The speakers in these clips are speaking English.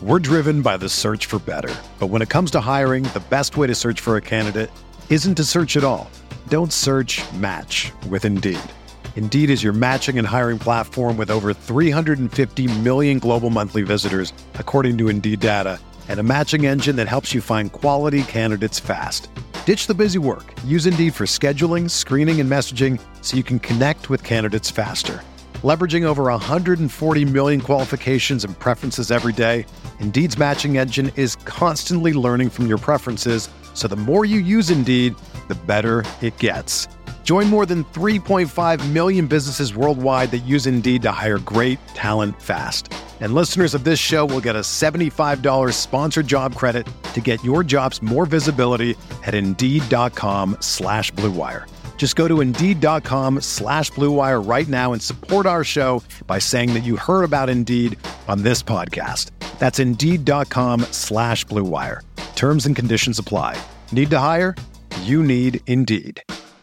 We're driven by the search for better. But when it comes to hiring, the best way to search for a candidate isn't to search at all. Don't search, match with Indeed. Indeed is your matching and hiring platform with over 350 million global monthly visitors, according to Indeed data, and a matching engine that helps you find quality candidates fast. Ditch the busy work. Use Indeed for scheduling, screening, and messaging so you can connect with candidates faster. Leveraging over 140 million qualifications and preferences every day, Indeed's matching engine is constantly learning from your preferences, so the more you use Indeed, the better it gets. Join more than 3.5 million businesses worldwide that use Indeed to hire great talent fast. And listeners of this show will get a $75 sponsored job credit to get your jobs more visibility at Indeed.com/Blue Wire. Just go to Indeed.com/Blue Wire right now and support our show by saying that you heard about Indeed on this podcast. That's Indeed.com/Blue Wire. Terms and conditions apply. Need to hire? You need Indeed.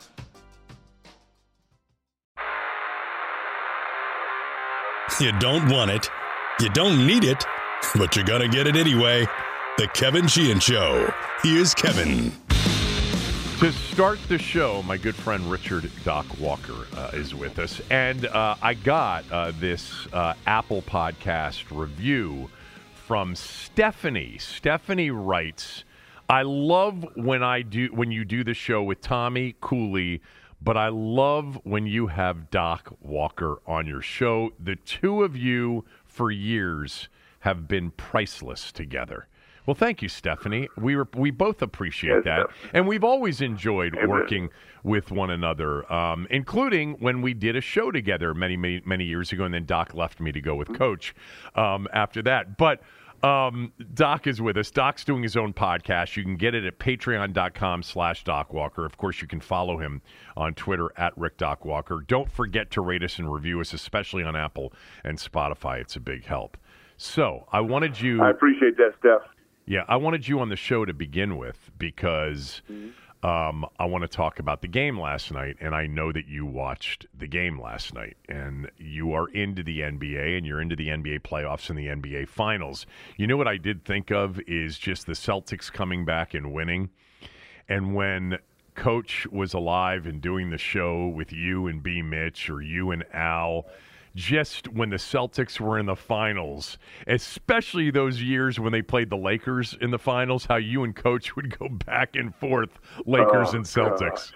You don't want it, you don't need it, but you're going to get it anyway. The Kevin Sheehan Show. Here's Kevin. To start the show, my good friend Richard Doc Walker is with us. And I got this Apple Podcast review from Stephanie. Stephanie writes, I love when you do the show with Tommy Cooley, but I love when you have Doc Walker on your show. The two of you for years have been priceless together. Well, thank you, Stephanie. We both appreciate that. And we've always enjoyed working with one another, including when we did a show together many years ago, and then Doc left me to go with Coach after that. But Doc is with us. Doc's doing his own podcast. You can get it at patreon.com/Doc Walker. Of course, you can follow him on Twitter at Rick Doc Walker. Don't forget to rate us and review us, especially on Apple and Spotify. It's a big help. So I wanted you... I appreciate that, Steph. Yeah, I wanted you on the show to begin with because I want to talk about the game last night, and I know that you watched the game last night, and you are into the NBA, and you're into the NBA playoffs and the NBA Finals. You know what I did think of is just the Celtics coming back and winning, and when Coach was alive and doing the show with you and B. Mitch or you and Al, just when the Celtics were in the finals, especially those years when they played the Lakers in the finals, how you and Coach would go back and forth, Lakers and Celtics.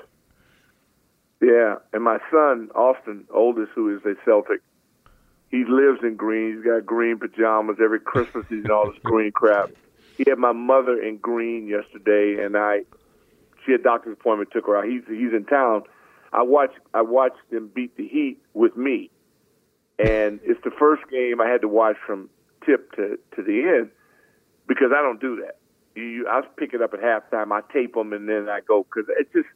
Yeah, and my son, Austin, oldest, who is a Celtic, he lives in green. He's got green pajamas. Every Christmas he's in all this green crap. He had my mother in green yesterday, and she had a doctor's appointment, took her out. He's in town. I watched them beat the Heat with me. And it's the first game I had to watch from tip to the end because I don't do that. I pick it up at halftime. I tape them and then I go because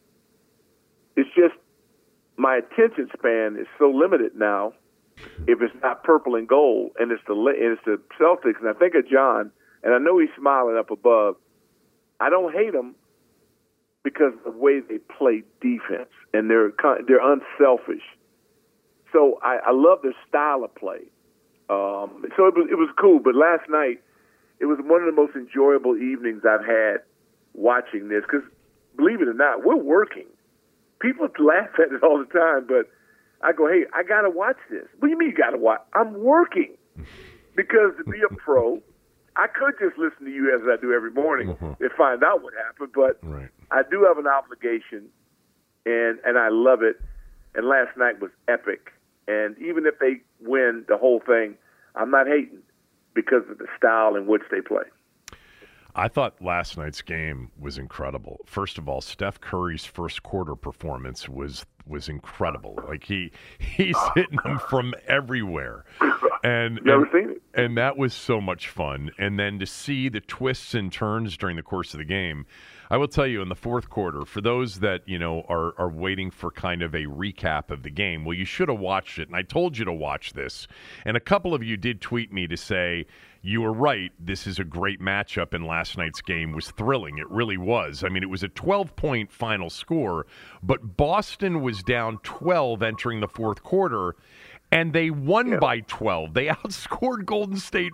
it's just my attention span is so limited now. If it's not purple and gold and it's the Celtics, and I think of John, and I know he's smiling up above. I don't hate them because of the way they play defense and they're unselfish. So I love their style of play. So it was cool. But last night, it was one of the most enjoyable evenings I've had watching this. Because believe it or not, we're working. People laugh at it all the time, but I go, hey, I got to watch this. What do you mean you got to watch? I'm working. Because to be a pro, I could just listen to you as I do every morning and find out what happened. But I do have an obligation, and I love it. And last night was epic. And even if they win the whole thing, I'm not hating because of the style in which they play. I thought last night's game was incredible. First of all, Steph Curry's first quarter performance was incredible. Like he's hitting them from everywhere. And never seen it. And that was so much fun. And then to see the twists and turns during the course of the game. I will tell you in the fourth quarter, for those that, are waiting for kind of a recap of the game, well, you should have watched it. And I told you to watch this. And a couple of you did tweet me to say, you were right. This is a great matchup, and last night's game was thrilling. It really was. I mean, it was a 12-point final score, but Boston was down 12 entering the fourth quarter, and they won by 12. They outscored Golden State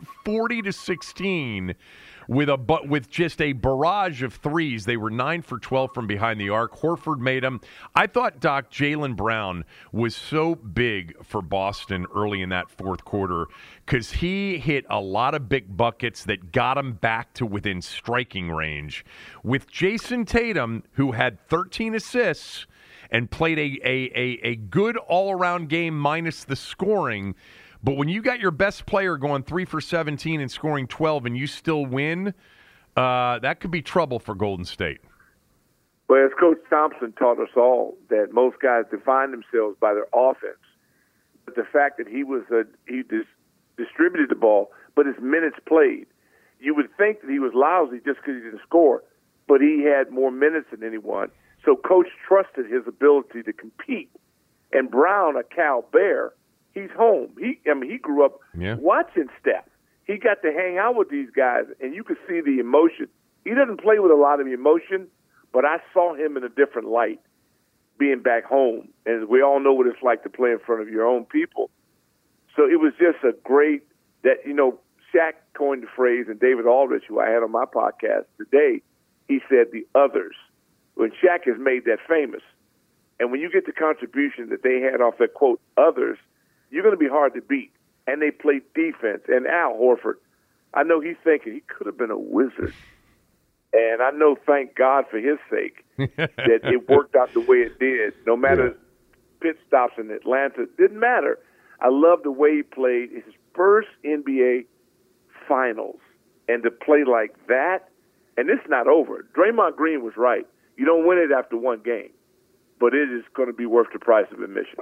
40-16 with just a barrage of threes. They were 9 for 12 from behind the arc. Horford made them. I thought, Doc, Jaylen Brown was so big for Boston early in that fourth quarter because he hit a lot of big buckets that got him back to within striking range. With Jason Tatum, who had 13 assists and played a good all-around game minus the scoring. But when you got your best player going 3 for 17 and scoring 12 and you still win, that could be trouble for Golden State. Well, as Coach Thompson taught us all, that most guys define themselves by their offense. But the fact that he distributed the ball, but his minutes played. You would think that he was lousy just because he didn't score, but he had more minutes than anyone. So Coach trusted his ability to compete. And Brown, a Cal Bear, he's home. He grew up watching Steph. He got to hang out with these guys, and you could see the emotion. He doesn't play with a lot of emotion, but I saw him in a different light being back home. And we all know what it's like to play in front of your own people. So it was just a great that, Shaq coined the phrase, and David Aldridge, who I had on my podcast today, he said the others. When Shaq has made that famous. And when you get the contribution that they had off that quote, others, you're going to be hard to beat. And they played defense. And Al Horford, I know he's thinking he could have been a wizard. And I know, thank God for his sake, that it worked out the way it did. No matter pit stops in Atlanta, it didn't matter. I love the way he played his first NBA Finals. And to play like that, and it's not over. Draymond Green was right. You don't win it after one game, but it is going to be worth the price of admission.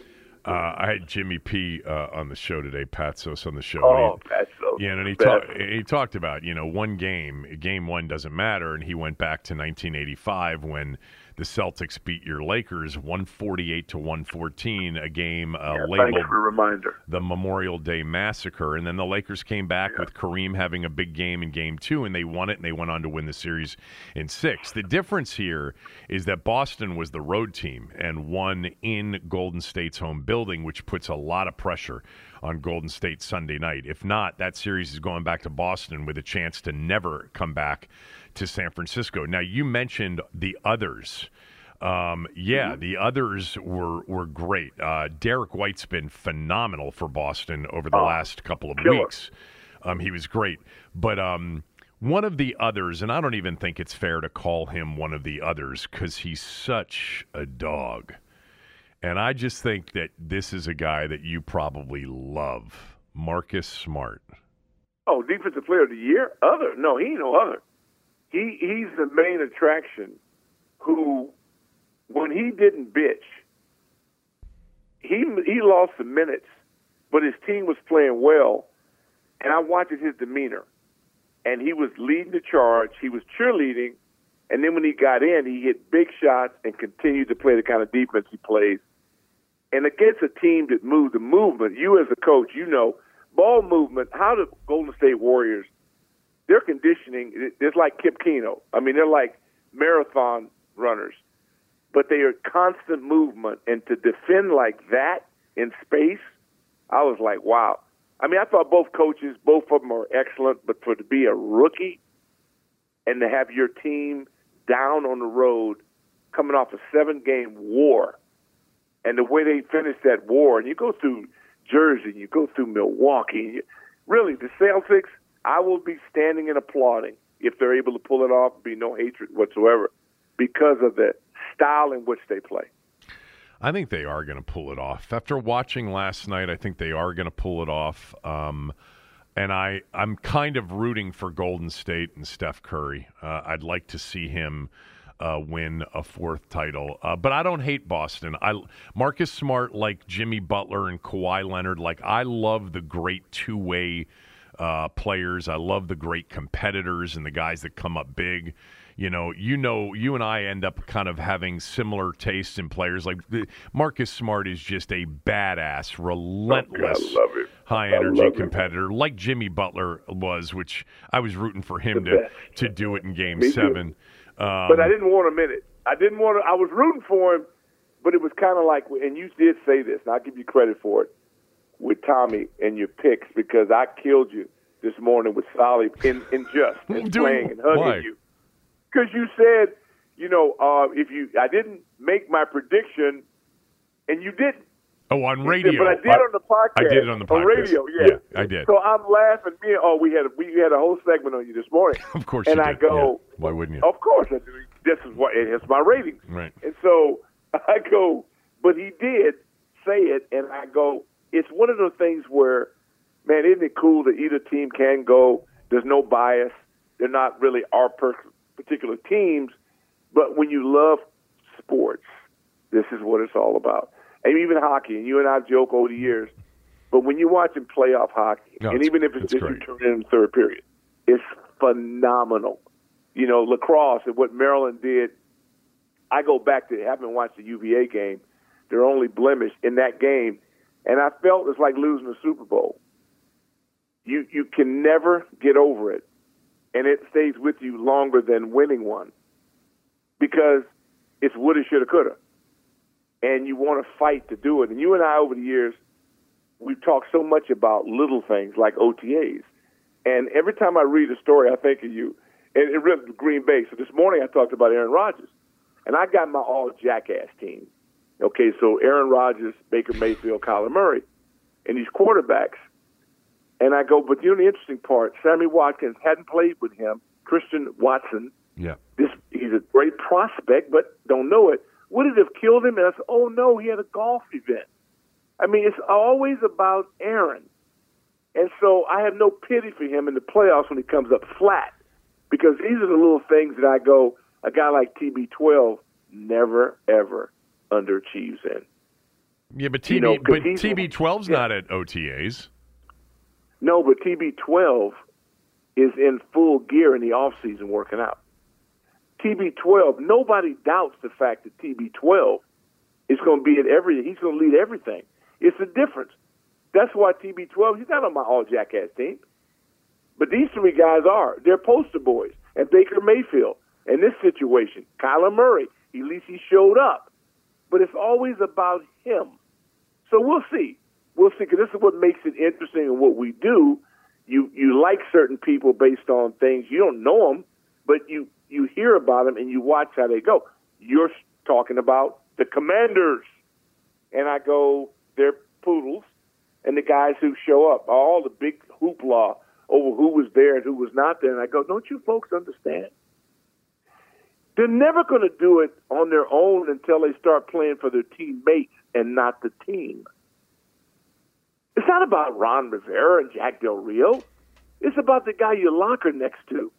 I had Jimmy P on the show today, Patsos on the show. Patsos. Yeah, and he talked about, one game one doesn't matter, and he went back to 1985 when the Celtics beat your Lakers 148-114, a game labeled thanks for the reminder. The Memorial Day Massacre. And then the Lakers came back with Kareem having a big game in Game 2, and they won it, and they went on to win the series in 6. The difference here is that Boston was the road team and won in Golden State's home building, which puts a lot of pressure on Golden State Sunday night. If not, that series is going back to Boston with a chance to never come back to San Francisco. Now, you mentioned the others. The others were great. Derek White's been phenomenal for Boston over the last couple of weeks. He was great. But one of the others, and I don't even think it's fair to call him one of the others because he's such a dog. And I just think that this is a guy that you probably love, Marcus Smart. Oh, Defensive Player of the Year? Other? No, he ain't no other. He's the main attraction who, when he didn't bitch, he lost the minutes, but his team was playing well, and I watched his demeanor. And he was leading the charge. He was cheerleading, and then when he got in, he hit big shots and continued to play the kind of defense he plays. And against a team that moved the movement, you as a coach, ball movement, how the Golden State Warriors, their conditioning is like Kip Keino. I mean, they're like marathon runners, but they are constant movement. And to defend like that in space, I was like, wow. I mean, I thought both coaches, both of them are excellent, but to be a rookie and to have your team down on the road coming off a 7-game war, and the way they finished that war, and you go through Jersey, you go through Milwaukee, really, the Celtics, I will be standing and applauding if they're able to pull it off, be no hatred whatsoever, because of the style in which they play. I think they are going to pull it off. After watching last night, I think they are going to pull it off. And I'm kind of rooting for Golden State and Steph Curry. I'd like to see him win a 4th title. But I don't hate Boston. Marcus Smart, like Jimmy Butler and Kawhi Leonard, I love the great two-way players. I love the great competitors and the guys that come up big. You and I end up kind of having similar tastes in players. Like Marcus Smart is just a badass, relentless, high-energy competitor, like Jimmy Butler was, which I was rooting for him to do it in Game 7. But I didn't want him in it. I was rooting for him, but it was kind of like, and you did say this, and I'll give you credit for it. with Tommy and your picks because I killed you this morning with Solly in jest and playing and hugging you. Because you said, I didn't make my prediction, and you didn't. Oh, on radio. But I did on the podcast. I did it on the podcast. On radio, yeah. I did. So I'm laughing. We had a whole segment on you this morning. Of course and you I did. go, yeah. Why wouldn't you? Of course I do. This is what it has my ratings. Right. And so I go, but he did say it, and I go, it's one of those things where, man, isn't it cool that either team can go? There's no bias. They're not really our particular teams. But when you love sports, this is what it's all about. And even hockey, and you and I joke over the years, but when you're watching playoff hockey, and even if it's just you turn in the third period, it's phenomenal. Lacrosse and what Maryland did, I go back to having watched the UVA game, their only blemish in that game, and I felt it's like losing a Super Bowl. You can never get over it, and it stays with you longer than winning one because it's woulda, shoulda, coulda. And you want to fight to do it. And you and I, over the years, we've talked so much about little things like OTAs. And every time I read a story, I think of you. And it really Green Bay. So this morning I talked about Aaron Rodgers. And I got my all-jackass team. Okay, so Aaron Rodgers, Baker Mayfield, Kyler Murray, and these quarterbacks. And I go, but the interesting part, Sammy Watkins hadn't played with him. Christian Watson. Yeah. He's a great prospect, but don't know it. Would it have killed him? And I said, oh, no, he had a golf event. I mean, it's always about Aaron. And so I have no pity for him in the playoffs when he comes up flat because these are the little things that I go, a guy like TB12 never, ever underachieves in. Yeah, but TB12's not at OTAs. No, but TB12 is in full gear in the offseason working out. TB12, nobody doubts the fact that TB12 is going to be at everything. He's going to lead everything. It's the difference. That's why TB12, he's not on my all-jackass team. But these three guys are. They're poster boys. And Baker Mayfield, in this situation, Kyler Murray, at least he showed up. But it's always about him. So we'll see. We'll see, because this is what makes it interesting in what we do. You like certain people based on things. You don't know them, but you hear about them and you watch how they go. You're talking about the Commanders. And I go, they're poodles. And the guys who show up, all the big hoopla over who was there and who was not there. And I go, don't you folks understand? They're never going to do it on their own until they start playing for their teammates and not the team. It's not about Ron Rivera and Jack Del Rio. It's about the guy you locker next to.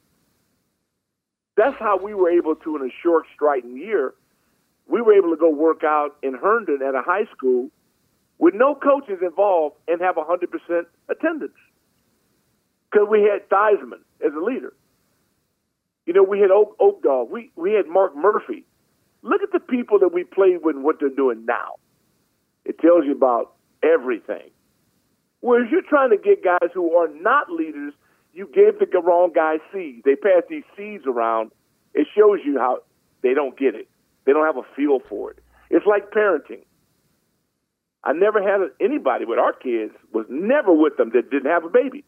That's how we were able to, in a short, strident year, we were able to go work out in Herndon at a high school with no coaches involved and have 100% attendance. Because we had Theismann as a leader. We had Oak Dog. We had Mark Murphy. Look at the people that we played with and what they're doing now. It tells you about everything. Whereas you're trying to get guys who are not leaders, you gave the wrong guys seeds. They pass these seeds around. It shows you how they don't get it. They don't have a feel for it. It's like parenting. I never had anybody with our kids, was never with them that didn't have a baby.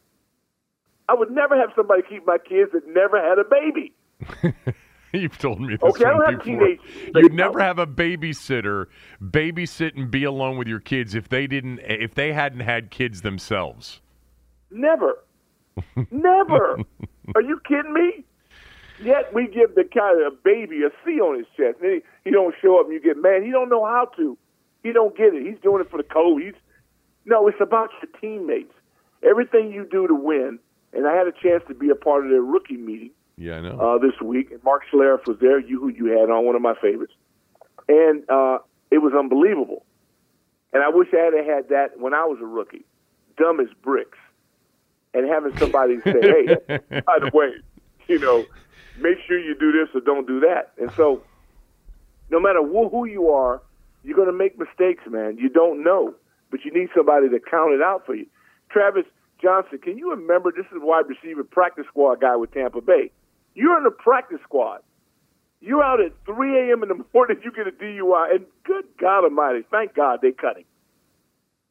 I would never have somebody keep my kids that never had a baby. You've told me this okay, I don't have before. Teenage You'd never have a babysitter babysit and be alone with your kids if they hadn't had kids themselves. Never. Never. Are you kidding me? Yet we give the kind of a baby a C on his chest. And he don't show up and you get mad. He don't know how to. He don't get it. He's doing it for the code. No, it's about your teammates. Everything you do to win. And I had a chance to be a part of their rookie meeting. Yeah, I know. This week. And Mark Schlereth was there, who you had on, one of my favorites. And it was unbelievable. And I wish I had that when I was a rookie. Dumb as bricks. And having somebody say, hey, by the way, make sure you do this or don't do that. And so no matter who you are, you're going to make mistakes, man. You don't know. But you need somebody to count it out for you. Travis Johnson, can you remember, this is wide receiver practice squad guy with Tampa Bay. You're in the practice squad. You're out at 3 a.m. in the morning, you get a DUI, and good God Almighty, thank God they cut him.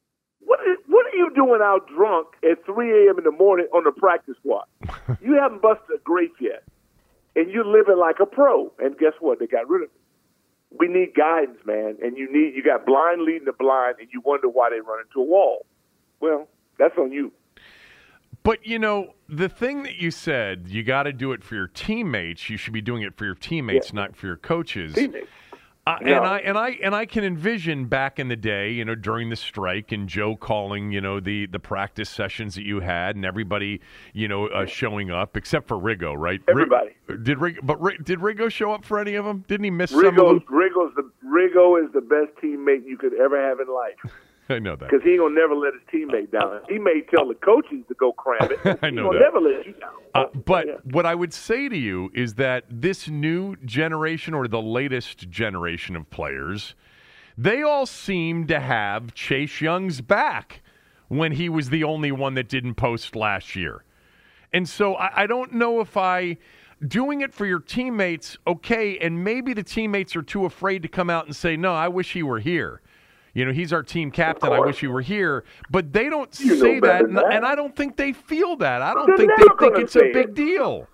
What are you doing out drunk at 3 a.m. in the morning on the practice squad? You haven't busted a grape yet, and you're living like a pro. And guess what? They got rid of it. We need guidance, man, and you got blind leading the blind, and you wonder why they run into a wall. Well, that's on you. But, the thing that you said, you got to do it for your teammates. You should be doing it for your teammates, not for your coaches. Teammates. No. And I can envision back in the day, during the strike and Joe calling, the practice sessions that you had and everybody, showing up except for Riggo, right? Everybody. Did Riggo show up for any of them? Didn't he miss some of them? Riggo is the best teammate you could ever have in life. I know that. Because he ain't going to never let his teammate down. He may tell the coaches to go cram it. I know He's going to never let you down. But what I would say to you is that this new generation or the latest generation of players, they all seem to have Chase Young's back when he was the only one that didn't post last year. And so I don't know if doing it for your teammates, okay, and maybe the teammates are too afraid to come out and say, no, I wish he were here. He's our team captain. I wish he were here. But they don't say that, and I don't think they feel that. I don't think they think it's a big deal.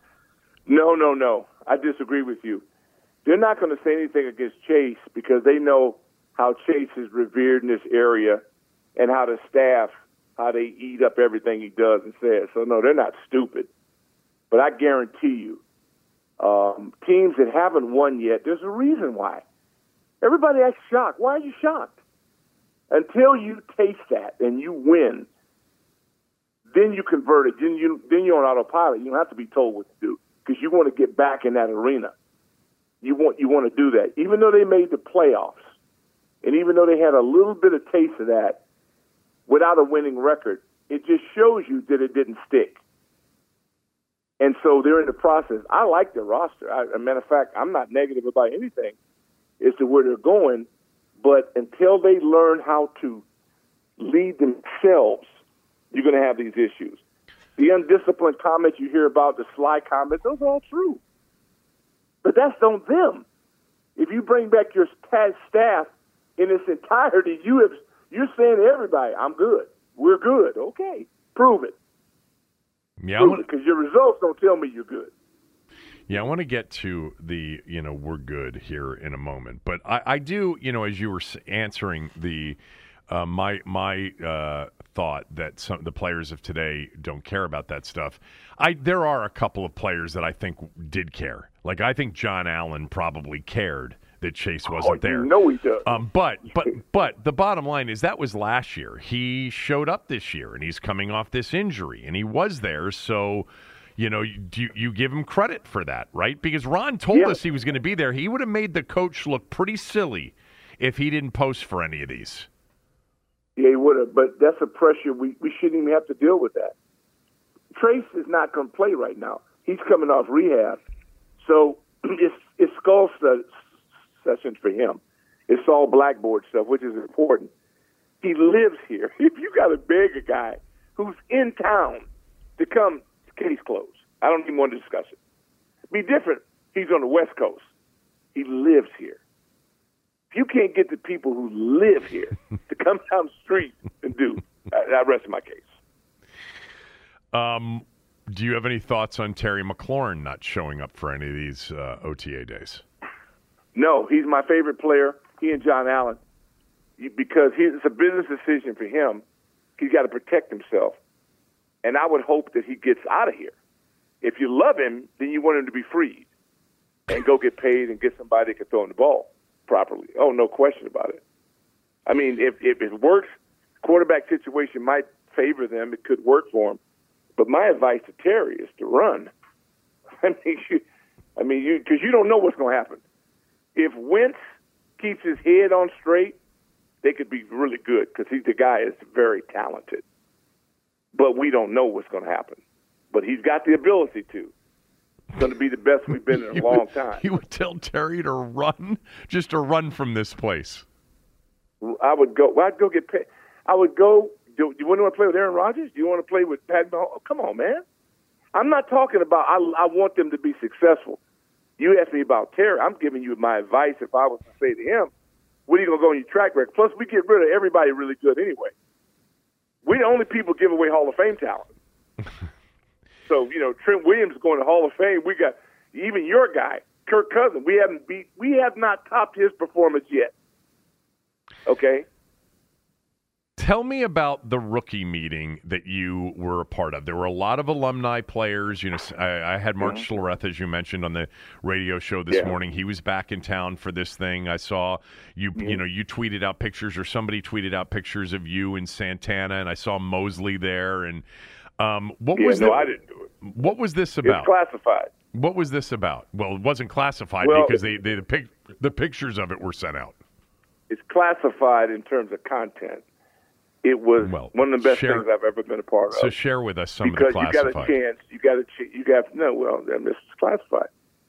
No. I disagree with you. They're not going to say anything against Chase because they know how Chase is revered in this area and how the staff, how they eat up everything he does and says. So, no, they're not stupid. But I guarantee you, teams that haven't won yet, there's a reason why. Everybody acts shocked. Why are you shocked? Until you taste that and you win, then you convert it. Then you're on autopilot. You don't have to be told what to do because you want to get back in that arena. You want to do that. Even though they made the playoffs, and even though they had a little bit of taste of that without a winning record, it just shows you that it didn't stick. And so they're in the process. I like their roster. As a matter of fact, I'm not negative about anything as to where they're going, but until they learn how to lead themselves, you're going to have these issues. The undisciplined comments you hear about, the sly comments, those are all true. But that's on them. If you bring back your staff in its entirety, you're saying to everybody, I'm good. We're good. Okay. Prove it. Yeah, because your results don't tell me you're good. Yeah, I want to get to the, we're good here in a moment. But I do, as you were answering the my thought that the players of today don't care about that stuff, there are a couple of players that I think did care. Like, I think John Allen probably cared that Chase wasn't there. No, he does. But the bottom line is that was last year. He showed up this year, and he's coming off this injury, and he was there, so... you give him credit for that, right? Because Ron told us he was going to be there. He would have made the coach look pretty silly if he didn't post for any of these. Yeah, he would have, but that's a pressure. We shouldn't even have to deal with that. Trace is not going to play right now. He's coming off rehab. So it's skull sessions for him. It's all blackboard stuff, which is important. He lives here. If you got to beg a guy who's in town to come, case closed. I don't even want to discuss it. Be different. He's on the West Coast. He lives here. If you can't get the people who live here to come down the street and do, I rest my case. Do you have any thoughts on Terry McLaurin not showing up for any of these OTA days? No, he's my favorite player. He and John Allen, because it's a business decision for him. He's got to protect himself. And I would hope that he gets out of here. If you love him, then you want him to be freed and go get paid and get somebody that can throw him the ball properly. Oh, no question about it. I mean, if it works, quarterback situation might favor them. It could work for him. But my advice to Terry is to run. Because you don't know what's going to happen. If Wentz keeps his head on straight, they could be really good because the guy is very talented. But we don't know what's going to happen. But he's got the ability to. It's going to be the best we've been in a long time. You would tell Terry to run, just to run from this place. I'd go get paid. I would go. Do you want to play with Aaron Rodgers? Do you want to play with Pat Mahomes? Oh, come on, man. I'm not talking about I want them to be successful. You asked me about Terry. I'm giving you my advice if I was to say to him, what are you going to go on your track record? Plus, we get rid of everybody really good anyway. We're the only people give away Hall of Fame talent. So, Trent Williams is going to Hall of Fame. We got even your guy, Kirk Cousins. We have not topped his performance yet. Okay? Tell me about the rookie meeting that you were a part of. There were a lot of alumni players. I had Mark Schlereth, as you mentioned, on the radio show this morning. He was back in town for this thing. I saw you. You tweeted out pictures, or somebody tweeted out pictures of you in Santana, and I saw Mosley there. And I didn't do it. What was this about? It's classified. What was this about? Well, it wasn't classified because the pictures of it were sent out. It's classified in terms of content. It was one of the best things I've ever been a part of. So share with us some of the classified. Because you got a chance. This is classified.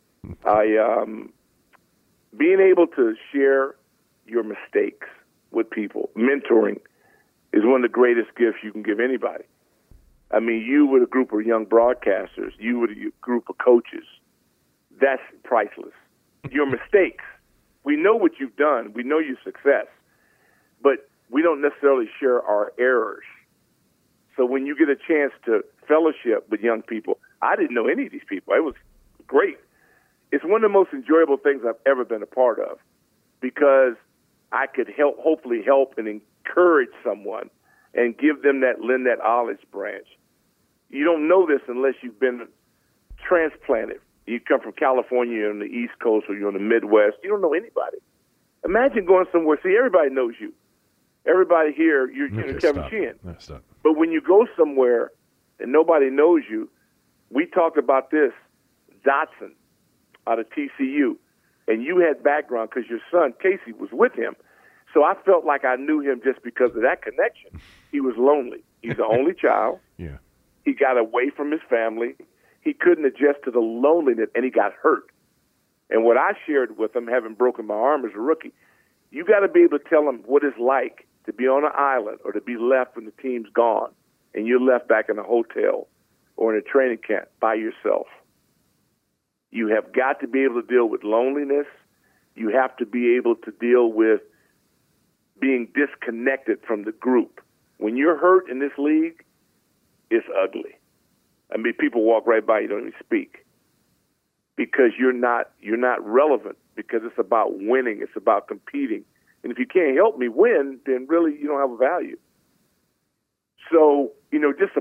Being able to share your mistakes with people, mentoring, is one of the greatest gifts you can give anybody. I mean, you with a group of young broadcasters, you with a group of coaches, that's priceless. Your mistakes, we know what you've done. We know your success. But we don't necessarily share our errors. So when you get a chance to fellowship with young people, I didn't know any of these people. It was great. It's one of the most enjoyable things I've ever been a part of because I could hopefully help and encourage someone and give them lend that olive branch. You don't know this unless you've been transplanted. You come from California, you're on the East Coast, or you're on the Midwest. You don't know anybody. Imagine going somewhere. See, everybody knows you. Everybody here, you're Kevin Sheehan. But when you go somewhere and nobody knows you, we talked about this, Dotson out of TCU, and you had background because your son, Casey, was with him. So I felt like I knew him just because of that connection. He was lonely. He's the only child. Yeah. He got away from his family. He couldn't adjust to the loneliness, and he got hurt. And what I shared with him, having broken my arm as a rookie, you got to be able to tell him what it's like to be on an island or to be left when the team's gone and you're left back in a hotel or in a training camp by yourself. You have got to be able to deal with loneliness. You have to be able to deal with being disconnected from the group. When you're hurt in this league, it's ugly. I mean, people walk right by you, don't even speak because you're not relevant because it's about winning. It's about competing. And if you can't help me win, then really you don't have a value. So, just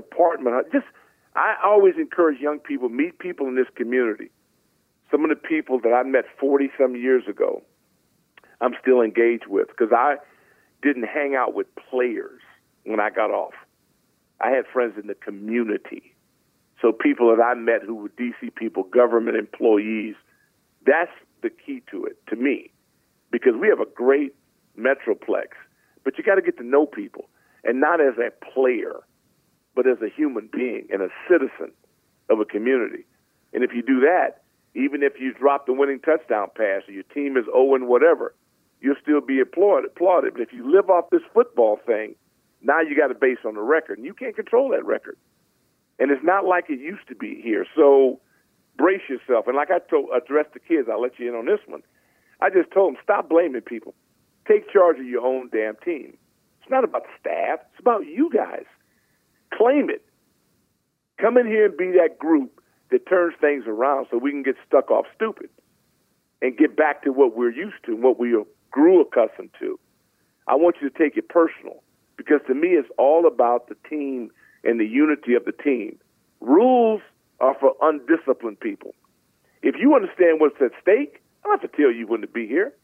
I always encourage young people, meet people in this community. Some of the people that I met 40-some years ago, I'm still engaged with because I didn't hang out with players when I got off. I had friends in the community. So people that I met who were DC people, government employees, that's the key to it, to me, because we have a great metroplex, but you got to get to know people, and not as a player, but as a human being and a citizen of a community. And if you do that, even if you drop the winning touchdown pass or your team is 0 whatever, you'll still be applauded. But if you live off this football thing, now you got to base on the record, and you can't control that record. And it's not like it used to be here. So brace yourself. And like I addressed the kids, I'll let you in on this one. I just told them, stop blaming people. Take charge of your own damn team. It's not about the staff. It's about you guys. Claim it. Come in here and be that group that turns things around so we can get stuck off stupid and get back to what we're used to and what we grew accustomed to. I want you to take it personal because to me it's all about the team and the unity of the team. Rules are for undisciplined people. If you understand what's at stake, I don't have to tell you when to be here.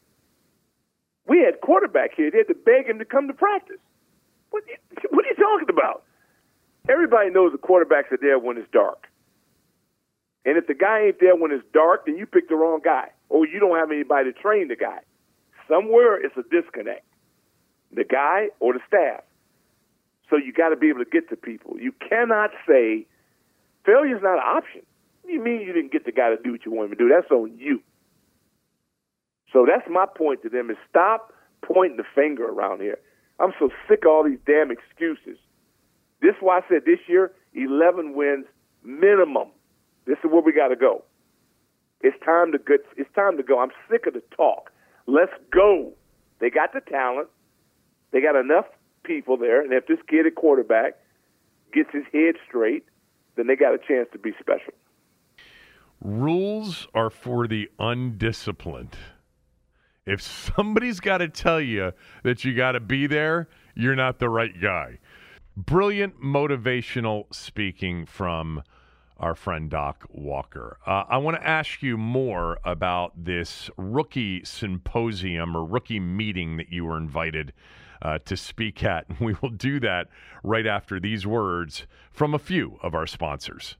We had quarterback here. They had to beg him to come to practice. What are you talking about? Everybody knows the quarterbacks are there when it's dark. And if the guy ain't there when it's dark, then you picked the wrong guy. Or you don't have anybody to train the guy. Somewhere it's a disconnect. The guy or the staff. So you got to be able to get to people. You cannot say failure's not an option. What do you mean you didn't get the guy to do what you want him to do? That's on you. So that's my point to them is stop pointing the finger around here. I'm so sick of all these damn excuses. This is why I said this year, 11 wins minimum. This is where we got to go. It's time to go. I'm sick of the talk. Let's go. They got the talent. They got enough people there, and if this kid at quarterback gets his head straight, then they got a chance to be special. Rules are for the undisciplined. If somebody's got to tell you that you got to be there, you're not the right guy. Brilliant motivational speaking from our friend Doc Walker. I want to ask you more about this rookie symposium or rookie meeting that you were invited to speak at. We will do that right after these words from a few of our sponsors.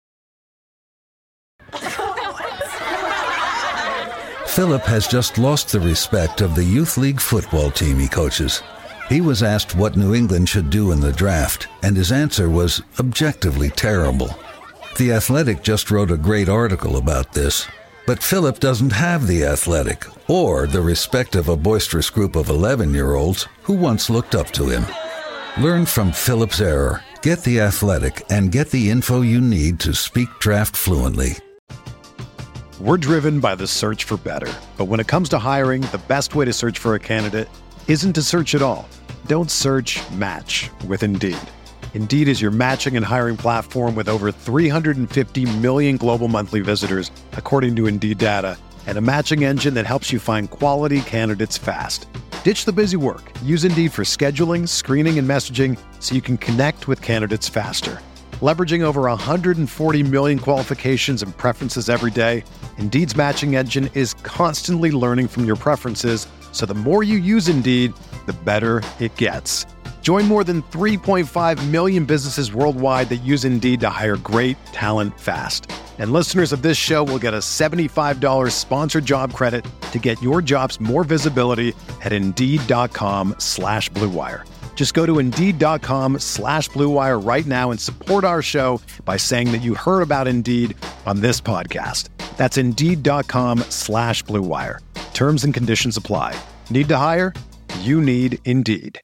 Philip has just lost the respect of the youth league football team he coaches. He was asked what New England should do in the draft, and his answer was objectively terrible. The Athletic just wrote a great article about this, but Philip doesn't have the Athletic or the respect of a boisterous group of 11-year-olds who once looked up to him. Learn from Philip's error. Get the Athletic and get the info you need to speak draft fluently. We're driven by the search for better. But when it comes to hiring, the best way to search for a candidate isn't to search at all. Don't search, match with Indeed. Indeed is your matching and hiring platform with over 350 million global monthly visitors, according to Indeed data, and a matching engine that helps you find quality candidates fast. Ditch the busy work. Use Indeed for scheduling, screening, and messaging so you can connect with candidates faster. Leveraging over 140 million qualifications and preferences every day, Indeed's matching engine is constantly learning from your preferences, so the more you use Indeed, the better it gets. Join more than 3.5 million businesses worldwide that use Indeed to hire great talent fast. And listeners of this show will get a $75 sponsored job credit to get your jobs more visibility at Indeed.com/Blue Wire. Just go to Indeed.com/Blue Wire right now and support our show by saying that you heard about Indeed on this podcast. That's Indeed.com/Blue Wire. Terms and conditions apply. Need to hire? You need Indeed.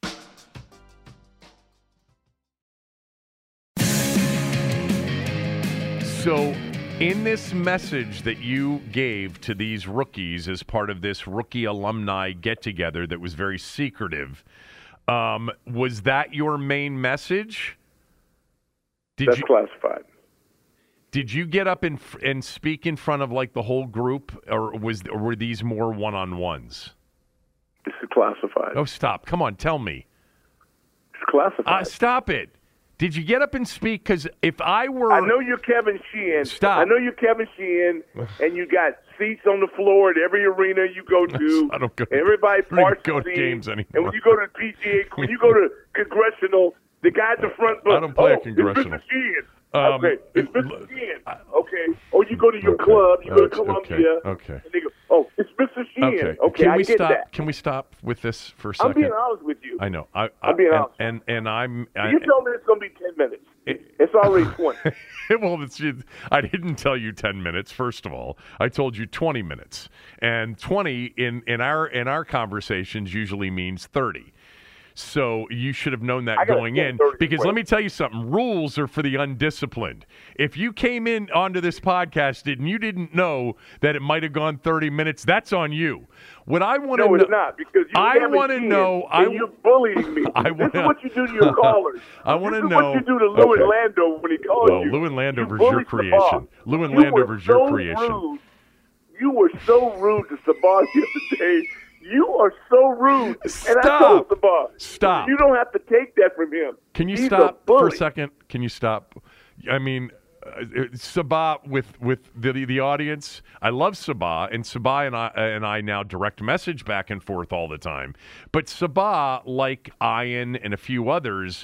So in this message that you gave to these rookies as part of this rookie alumni get-together that was very secretive, was that your main message? That's classified. Did you get up and speak in front of like the whole group, or were these more one-on-ones? This is classified. Oh, stop. Come on, tell me. It's classified. Stop it. Did you get up and speak? Because if I were... I know you're Kevin Sheehan. Stop. I know you're Kevin Sheehan, and you got seats on the floor at every arena you go to. I don't go. Everybody parks to games anymore. And when you go to the PGA, when you go to Congressional, the guy at the front... I don't play at Congressional. It's Mr. Sheehan. Okay, it's Mr. Sheehan. Okay. Or you go to your club, you go to Columbia. Okay. And they go, oh, it's Mr. Sheehan. Okay, Can I we get stop? that. Can we stop with this for a second? I'm being honest with you. I know. I'm being honest. And I'm... You told me it's going to be 10 minutes. It's already 20. Well, I didn't tell you 10 minutes, first of all. I told you 20 minutes. And 20 in our conversations usually means 30. So you should have known that going in, because let me tell you something. Rules are for the undisciplined. If you came in onto this podcast and you didn't know that it might have gone 30 minutes, that's on you. What I want to know... No, it's not, because you're bullying me. This is what you do to your callers. I want to know... This is what you do to Lou and Lando when he calls you. Lou and Landover's your creation. Lou and Landover's your creation. You were so rude to Sabah the other day. You are so rude. Stop. And I told Sabah, stop. You don't have to take that from him. Can you He's stop for a second? Can you stop? I mean, Sabah with the audience. I love Sabah, and Sabah and I now direct message back and forth all the time. But Sabah, like Ian and a few others,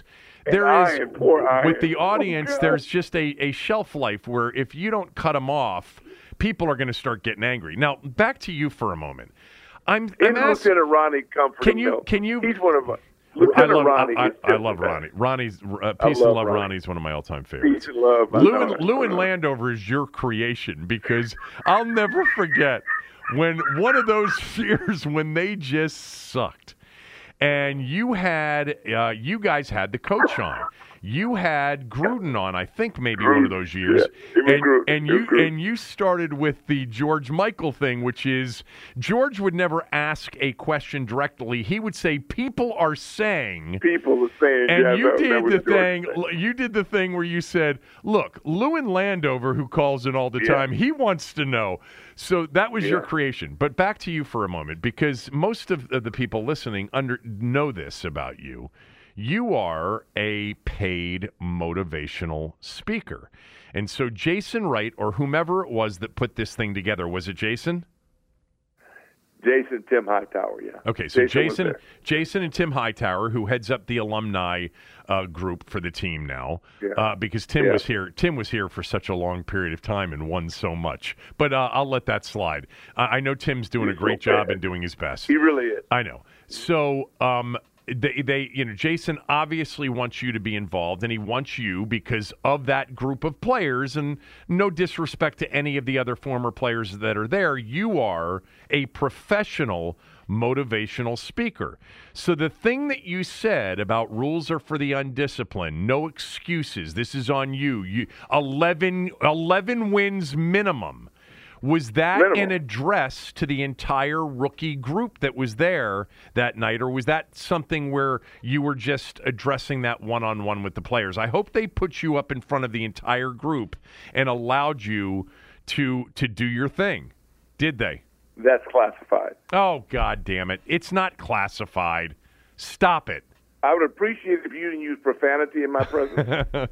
with the audience, there's just a shelf life where if you don't cut them off, people are going to start getting angry. Now, back to you for a moment. Lieutenant Ronnie comforting. Can you? He's one of us. Lieutenant Ronnie. I love Ronnie. Ronnie's Peace and Love. Ronnie's one of my all-time favorites. Peace and love. Lou and Landover is your creation, because I'll never forget when one of those years when they just sucked, and you guys had the coach on. you had Gruden on, I think maybe one of those years. Yeah, it was Gruden. And you started with the George Michael thing, which is George would never ask a question directly. He would say, people are saying. People are saying. And you did the thing where you said, look, Lewin Landover, who calls in all the time, he wants to know. So that was your creation. But back to you for a moment, because most of the people listening know this about you. You are a paid motivational speaker. And so Jason Wright, or whomever it was that put this thing together, was it Jason? Tim Hightower, yeah. Okay, so Jason and Tim Hightower, who heads up the alumni group for the team now, because Tim was here. Tim was here for such a long period of time and won so much. But I'll let that slide. I know Tim's doing a great job and doing his best. He really is. I know. So Jason obviously wants you to be involved, and he wants you because of that group of players, and no disrespect to any of the other former players that are there, you are a professional motivational speaker. So the thing that you said about rules are for the undisciplined, no excuses, this is on you, 11 wins minimum. Was that an address to the entire rookie group that was there that night, or was that something where you were just addressing that one-on-one with the players? I hope they put you up in front of the entire group and allowed you to do your thing. Did they? That's classified. Oh, God damn it. It's not classified. Stop it. I would appreciate if you didn't use profanity in my presence.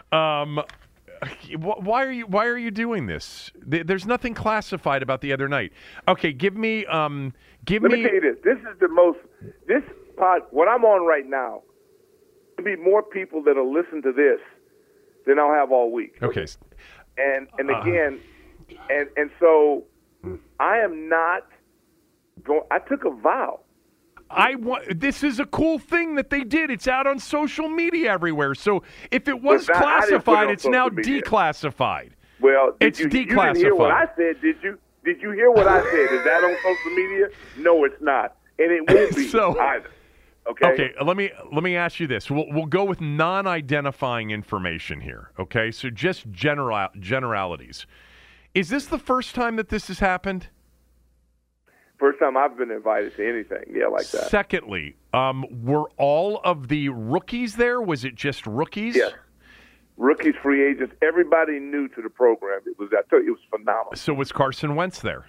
Why are you doing this? There's nothing classified about the other night. Okay, let me tell you this. This is what I'm on right now. There'll be more people that'll listen to this than I'll have all week. Okay. And again, and so I am not going. I took a vow. This is a cool thing that they did. It's out on social media everywhere. So if it was classified, it's now declassified. Well, it's declassified. You didn't hear what I said, did you? Did you hear what I said? Is that on social media? No, it's not, and it won't be either. Okay. Let me ask you this. We'll go with non-identifying information here. Okay, so just generalities. Is this the first time that this has happened? First time I've been invited to anything, like that. Secondly, were all of the rookies there? Was it just rookies? Yes. Rookies, free agents, everybody new to the program. It was phenomenal. So was Carson Wentz there?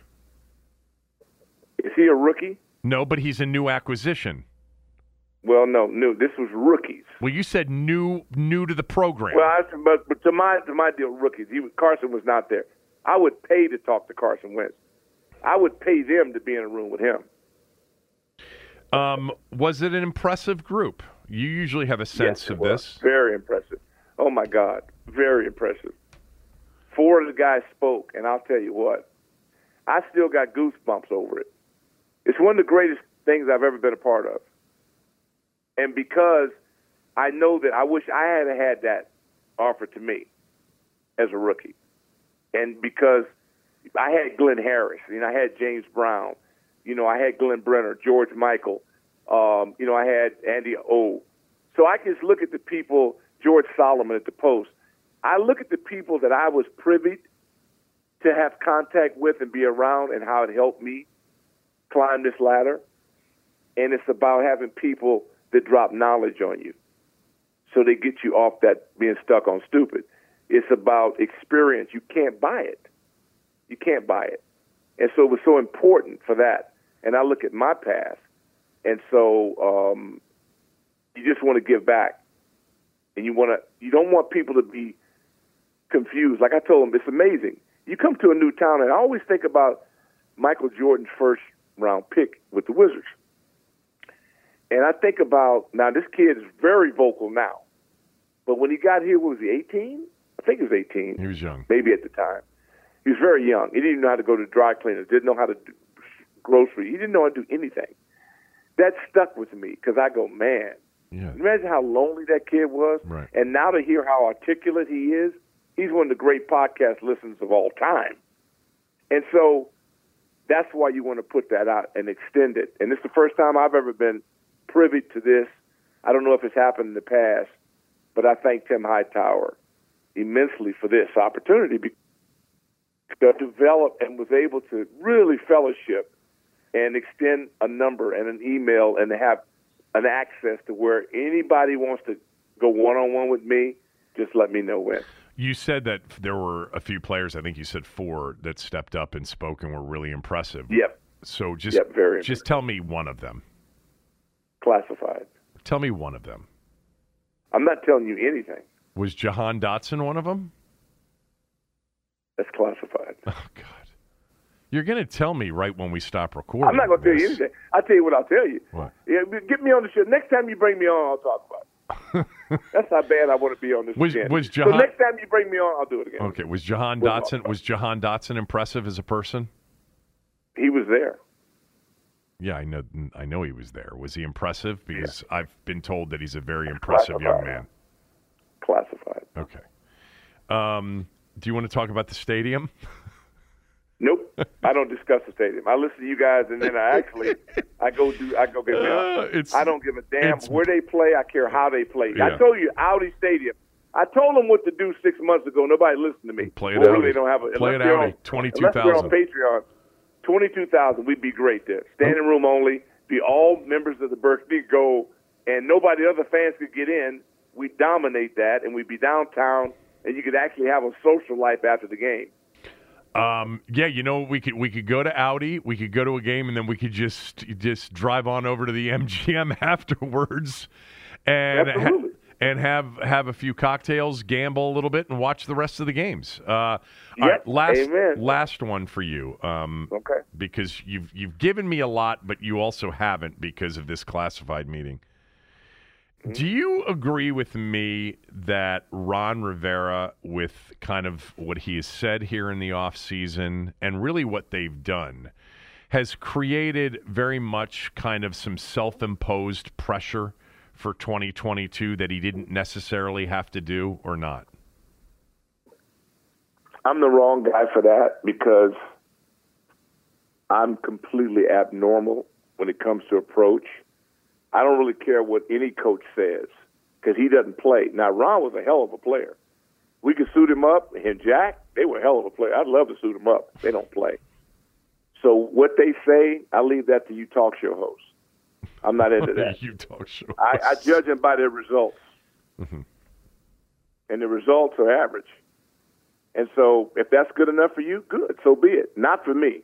Is he a rookie? No, but he's a new acquisition. Well, no, new. This was rookies. Well, you said new to the program. Well, but to my deal, rookies. Carson was not there. I would pay to talk to Carson Wentz. I would pay them to be in a room with him. Was it an impressive group? You usually have a sense of this. Very impressive. Oh, my God. Very impressive. 4 of the guys spoke, and I'll tell you what. I still got goosebumps over it. It's one of the greatest things I've ever been a part of. And because I know that I wish I had that offered to me as a rookie. And because I had Glenn Harris, I had James Brown, I had Glenn Brenner, George Michael, I had Andy O. So I just look at the people, George Solomon at the Post. I look at the people that I was privy to have contact with and be around and how it helped me climb this ladder. And it's about having people that drop knowledge on you so they get you off that being stuck on stupid. It's about experience. You can't buy it. You can't buy it. And so it was so important for that. And I look at my past, and so you just want to give back. And you don't want people to be confused. Like I told them, it's amazing. You come to a new town, and I always think about Michael Jordan's first-round pick with the Wizards. And I think about, now this kid is very vocal now. But when he got here, what was he, 18? I think he was 18. He was young. Maybe at the time. He was very young. He didn't even know how to go to dry cleaners, didn't know how to do grocery. He didn't know how to do anything. That stuck with me because I go, man, imagine how lonely that kid was. Right. And now to hear how articulate he is, he's one of the great podcast listeners of all time. And so that's why you want to put that out and extend it. And it's the first time I've ever been privy to this. I don't know if it's happened in the past, But I thank Tim Hightower immensely for this opportunity to develop and was able to really fellowship and extend a number and an email and to have an access to where anybody wants to go one-on-one with me, just let me know when. You said that there were a few players, I think you said 4, that stepped up and spoke and were really impressive. Yep. So just tell me one of them. Classified. Tell me one of them. I'm not telling you anything. Was Jahan Dotson one of them? That's classified. Oh, God. You're going to tell me right when we stop recording. I'm not going to tell you anything. I'll tell you what I'll tell you. What? Yeah, get me on the show. Next time you bring me on, I'll talk about it. That's how bad I want to be on this again. So next time you bring me on, I'll do it again. Okay. Was Jahan Dotson impressive as a person? He was there. Yeah, I know he was there. Was he impressive? Because I've been told that he's a very impressive young man. Classified. Okay. Do you want to talk about the stadium? Nope. I don't discuss the stadium. I listen to you guys, and then I go get me. I don't give a damn where they play. I care how they play. Yeah. I told you, Audi Stadium. I told them what to do 6 months ago. Nobody listened to me. Play it Audi. They don't have Play it Audi. 22,000. Unless they're on Patreon. 22,000. We'd be great there. Standing room only. Be all members of the Berkeley Go, and nobody other fans could get in. We dominate that, and we'd be downtown, and you could actually have a social life after the game. We could go to Audi, we could go to a game, and then we could just drive on over to the MGM afterwards, and have a few cocktails, gamble a little bit, and watch the rest of the games. All right, last one for you. Okay. Because you've given me a lot, but you also haven't because of this classified meeting. Do you agree with me that Ron Rivera, with kind of what he has said here in the offseason and really what they've done, has created very much kind of some self-imposed pressure for 2022 that he didn't necessarily have to do, or not? I'm the wrong guy for that because I'm completely abnormal when it comes to approach. I don't really care what any coach says because he doesn't play. Now, Ron was a hell of a player. We could suit him up, and Jack, they were a hell of a player. I'd love to suit him up. They don't play. So what they say, I leave that to you talk show hosts. I'm not into that. You talk show hosts. I judge them by their results. Mm-hmm. And the results are average. And so if that's good enough for you, good. So be it. Not for me.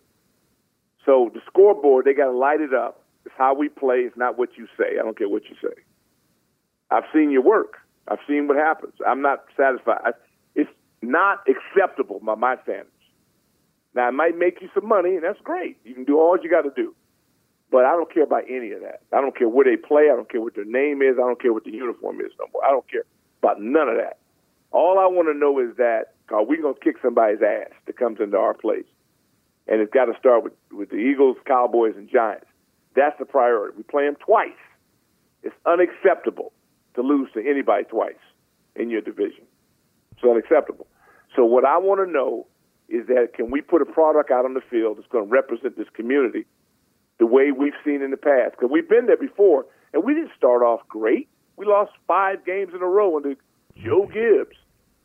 So the scoreboard, they got to light it up. It's how we play. It's not what you say. I don't care what you say. I've seen your work. I've seen what happens. I'm not satisfied. It's not acceptable by my standards. Now, it might make you some money, and that's great. You can do all you got to do. But I don't care about any of that. I don't care where they play. I don't care what their name is. I don't care what the uniform is no more. I don't care about none of that. All I want to know is that are we going to kick somebody's ass that comes into our place? And it's got to start with the Eagles, Cowboys, and Giants. That's the priority. We play them twice. It's unacceptable to lose to anybody twice in your division. It's unacceptable. So what I want to know is that can we put a product out on the field that's going to represent this community the way we've seen in the past? Because we've been there before, and we didn't start off great. We lost 5 games in a row under Joe Gibbs,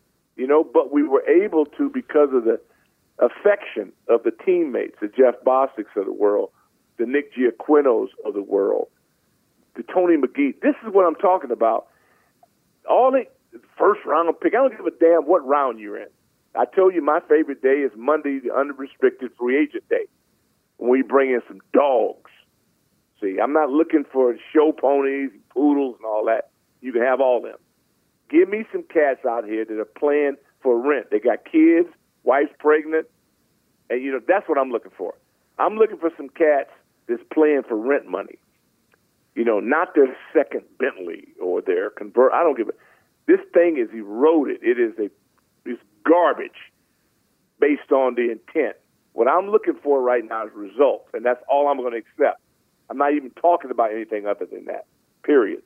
but we were able to because of the affection of the teammates, the Jeff Bostick's of the world, the Nick Giaquinos of the world, the Tony McGee. This is what I'm talking about. All the first round pick, I don't give a damn what round you're in. I told you my favorite day is Monday, the unrestricted free agent day, when we bring in some dogs. See, I'm not looking for show ponies, poodles, and all that. You can have all them. Give me some cats out here that are playing for rent. They got kids, wife's pregnant, and, that's what I'm looking for. I'm looking for some cats that's playing for rent money. Not their second Bentley or their convert. I don't give a. This thing is eroded. It's garbage based on the intent. What I'm looking for right now is results, and that's all I'm going to accept. I'm not even talking about anything other than that, period.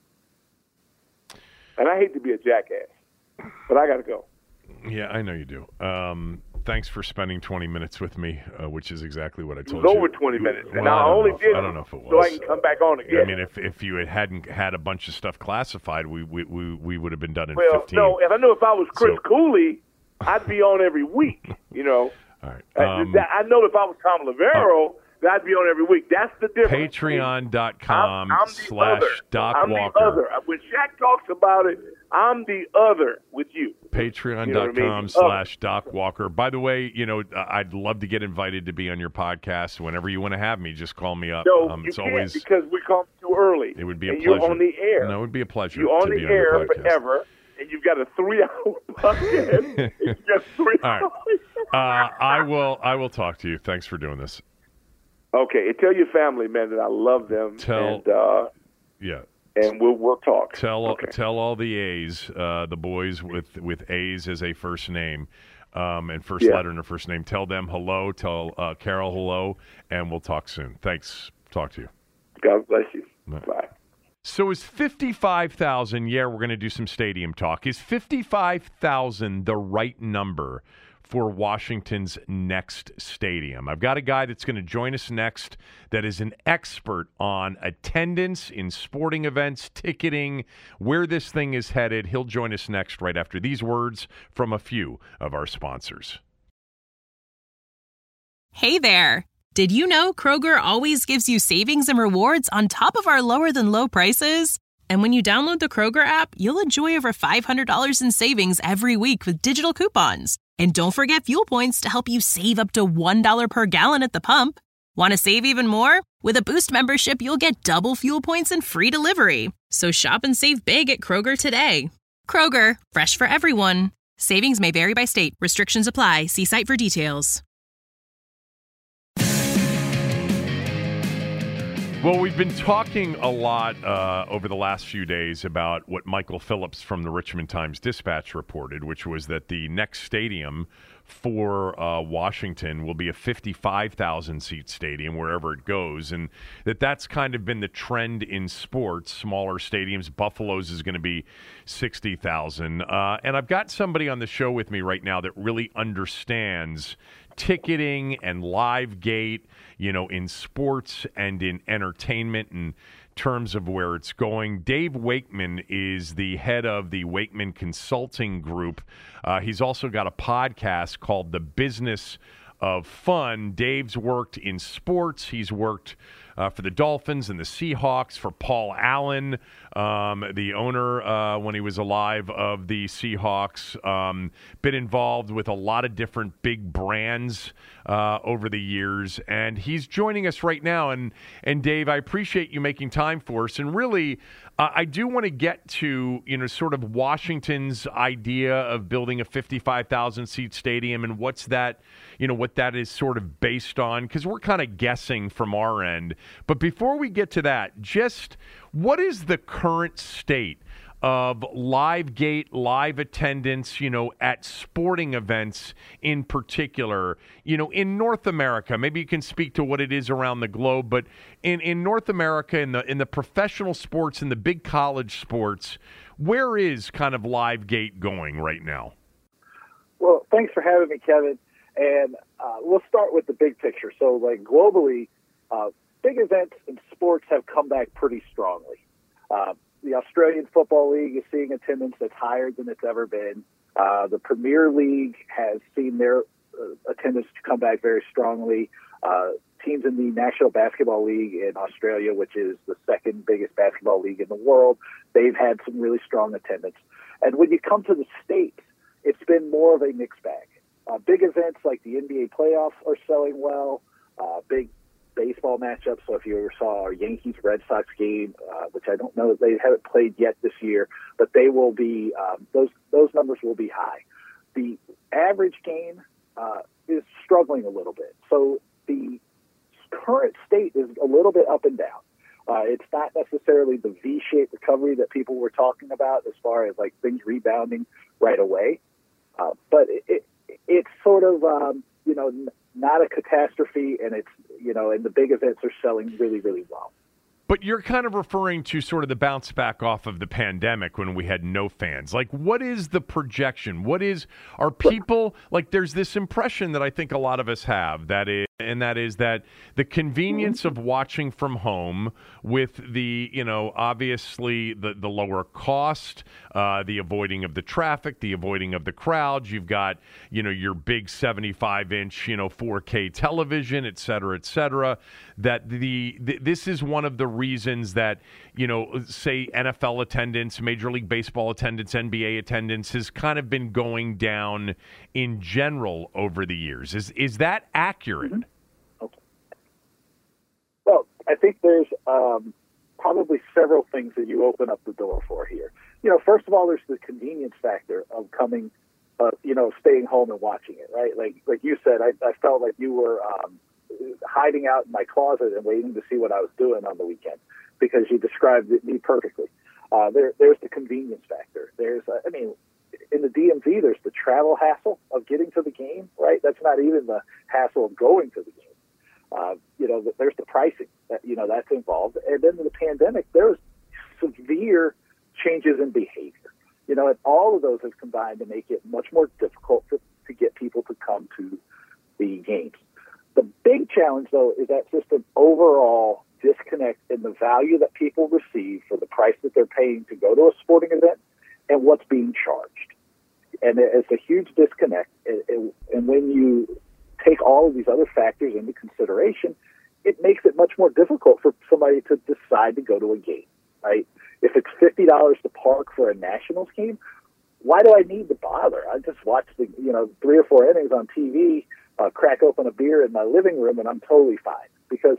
And I hate to be a jackass, but I got to go. Yeah, I know you do. thanks for spending 20 minutes with me, which is exactly what I told you. It was over 20 minutes, and well, I only did I don't know if it was. so I can come back on again. I mean, if you hadn't had a bunch of stuff classified, we would have been done in 15. No, if I knew if I was Chris Cooley, I'd be on every week, All right. I know if I was Tom Lavero, I'd be on every week. That's the difference. Patreon.com/Doc I'm Walker. the other. When Shaq talks about it, I'm the other with you. Patreon.com/Doc Walker. By the way, I'd love to get invited to be on your podcast. Whenever you want to have me, just call me up. No, you can't because we come too early. It would be a pleasure. You're on the air. No, it would be a pleasure. You're on to the be air on your podcast. forever, and you've got a 3-hour podcast. You got 3 hours. I will talk to you. Thanks for doing this. Okay, and tell your family, man, that I love them. And we'll talk. Tell all the A's, the boys with A's as a first name, and first letter in their first name. Tell them hello. Tell Carol hello, and we'll talk soon. Thanks. Talk to you. God bless you. Bye. So is 55,000? Yeah, we're going to do some stadium talk. Is 55,000 the right number for Washington's next stadium? I've got a guy that's going to join us next that is an expert on attendance in sporting events, ticketing, where this thing is headed. He'll join us next right after these words from a few of our sponsors. Hey there. Did you know Kroger always gives you savings and rewards on top of our lower-than-low prices? And when you download the Kroger app, you'll enjoy over $500 in savings every week with digital coupons. And don't forget fuel points to help you save up to $1 per gallon at the pump. Want to save even more? With a Boost membership, you'll get double fuel points and free delivery. So shop and save big at Kroger today. Kroger, fresh for everyone. Savings may vary by state. Restrictions apply. See site for details. Well, we've been talking a lot over the last few days about what Michael Phillips from the Richmond Times-Dispatch reported, which was that the next stadium for Washington will be a 55,000-seat stadium wherever it goes, and that's kind of been the trend in sports, smaller stadiums. Buffalo's is going to be 60,000. And I've got somebody on the show with me right now that really understands ticketing and live gate, in sports and in entertainment in terms of where it's going. Dave Wakeman is the head of the Wakeman Consulting Group. He's also got a podcast called The Business of Fun. Dave's worked in sports. He's worked for the Dolphins and the Seahawks, for Paul Allen, the owner when he was alive of the Seahawks. Been involved with a lot of different big brands over the years, and he's joining us right now. And Dave, I appreciate you making time for us. And really, I do want to get to sort of Washington's idea of building a 55,000 seat stadium and what's that, what that is sort of based on, because we're kind of guessing from our end. But before we get to that, just what is the current state of live gate, live attendance, at sporting events in particular, in North America? Maybe you can speak to what it is around the globe, but in North America, in the professional sports, in the big college sports, where is kind of live gate going right now? Well, thanks for having me, Kevin. And we'll start with the big picture. So, globally, big events in sports have come back pretty strongly. The Australian Football League is seeing attendance that's higher than it's ever been. The Premier League has seen their attendance come back very strongly. Teams in the National Basketball League in Australia, which is the second biggest basketball league in the world, they've had some really strong attendance. And when you come to the States, it's been more of a mixed bag. Big events like the NBA playoffs are selling well. Big baseball matchups. So if you ever saw our Yankees-Red Sox game, which I don't know, they haven't played yet this year, but they will be, those numbers will be high. The average game is struggling a little bit. So the current state is a little bit up and down. It's not necessarily the V-shaped recovery that people were talking about as far as things rebounding right away. But it's sort of, not a catastrophe, and it's, and the big events are selling really, really well. But you're kind of referring to sort of the bounce back off of the pandemic when we had no fans. Like, what is the projection? Are people, like, there's this impression that I think a lot of us have, that is that the convenience of watching from home with the, obviously the lower cost, the avoiding of the traffic, the avoiding of the crowds. You've got, your big 75-inch, 4K television, et cetera, that this is one of the reasons that, say NFL attendance, Major League Baseball attendance, NBA attendance has kind of been going down in general over the years. Is that accurate? Mm-hmm. Okay. Well, I think there's probably several things that you open up the door for here. First of all, there's the convenience factor of coming, staying home and watching it, right? Like you said, I felt like you were hiding out in my closet and waiting to see what I was doing on the weekend because you described me perfectly. There's the convenience factor. There's, in the DMV, there's the travel hassle of getting to the game, right? That's not even the hassle of going to the game. There's the pricing that's involved. And then in the pandemic, there's severe changes in behavior. And all of those have combined to make it much more difficult to get people to come to the games. The big challenge, though, is that just an overall disconnect in the value that people receive for the price that they're paying to go to a sporting event and what's being charged. And it's a huge disconnect. And when you take all of these other factors into consideration, it makes it much more difficult for somebody to decide to go to a game, right? If it's $50 to park for a Nationals game, why do I need to bother? I just watch the 3 or 4 innings on TV, crack open a beer in my living room, and I'm totally fine because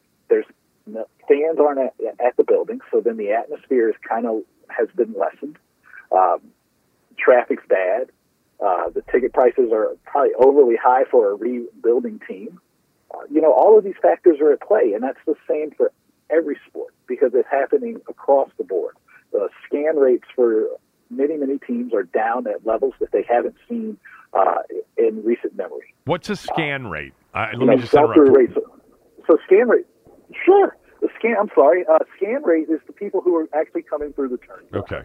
fans aren't at the building, so then the atmosphere has been lessened. Traffic's bad. The ticket prices are probably overly high for a rebuilding team. All of these factors are at play, and that's the same for every sport because it's happening across the board. The scan rates for many, many teams are down at levels that they haven't seen in recent memory. What's a scan rate? Let me just interrupt. Rate. So scan rate, sure. Scan rate is the people who are actually coming through the turn. Okay.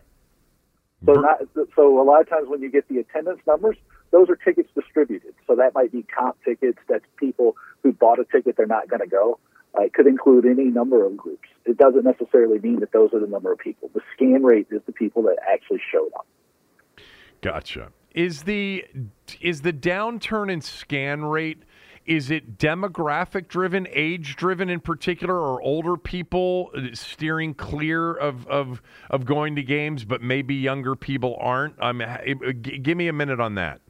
So a lot of times when you get the attendance numbers, those are tickets distributed. So that might be comp tickets. That's people who bought a ticket, they're not going to go. It could include any number of groups. It doesn't necessarily mean that those are the number of people. The scan rate is the people that actually showed up. Gotcha. Is the downturn in scan rate, is it demographic driven, age driven in particular, or older people steering clear of going to games, but maybe younger people aren't? Give me a minute on that.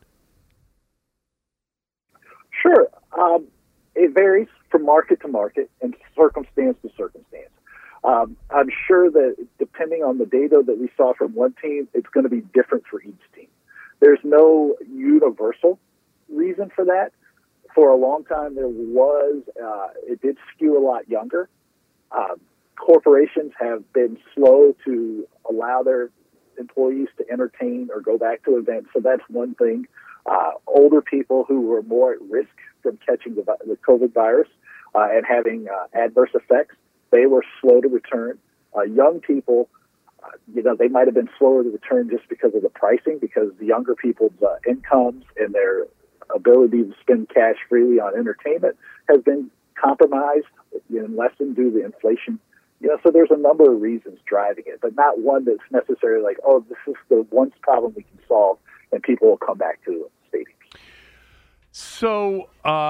Sure. It varies from market to market and circumstance to circumstance. I'm sure that depending on the data that we saw from one team, it's going to be different for each team. There's no universal reason for that. For a long time, it did skew a lot younger. Corporations have been slow to allow their employees to entertain or go back to events, so that's one thing. Older people who were more at risk from catching the COVID virus and having adverse effects, they were slow to return. Young people, they might have been slower to return just because of the pricing, because the younger people's incomes and their ability to spend cash freely on entertainment has been compromised and lessened due to inflation. So there's a number of reasons driving it, but not one that's necessarily like, oh, this is the one problem we can solve and people will come back to stadiums. So,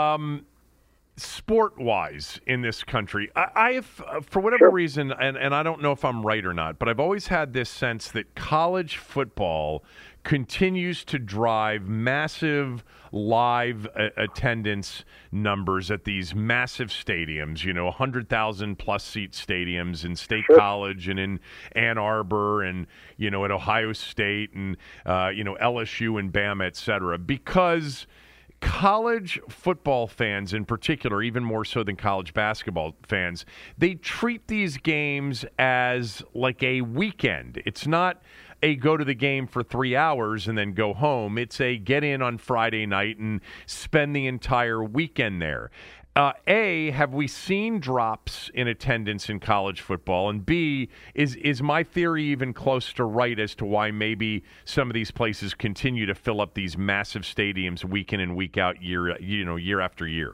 sport-wise in this country, I've for whatever reason, and I don't know if I'm right or not, but I've always had this sense that college football continues to drive massive live attendance numbers at these massive stadiums, 100,000 plus seat stadiums in State College and in Ann Arbor and, at Ohio State and, LSU and Bama, et cetera, because college football fans in particular, even more so than college basketball fans, they treat these games as like a weekend. It's not a go to the game for 3 hours and then go home. It's a get in on Friday night and spend the entire weekend there. A, have we seen drops in attendance in college football? And B, is my theory even close to right as to why maybe some of these places continue to fill up these massive stadiums week in and week out, year after year?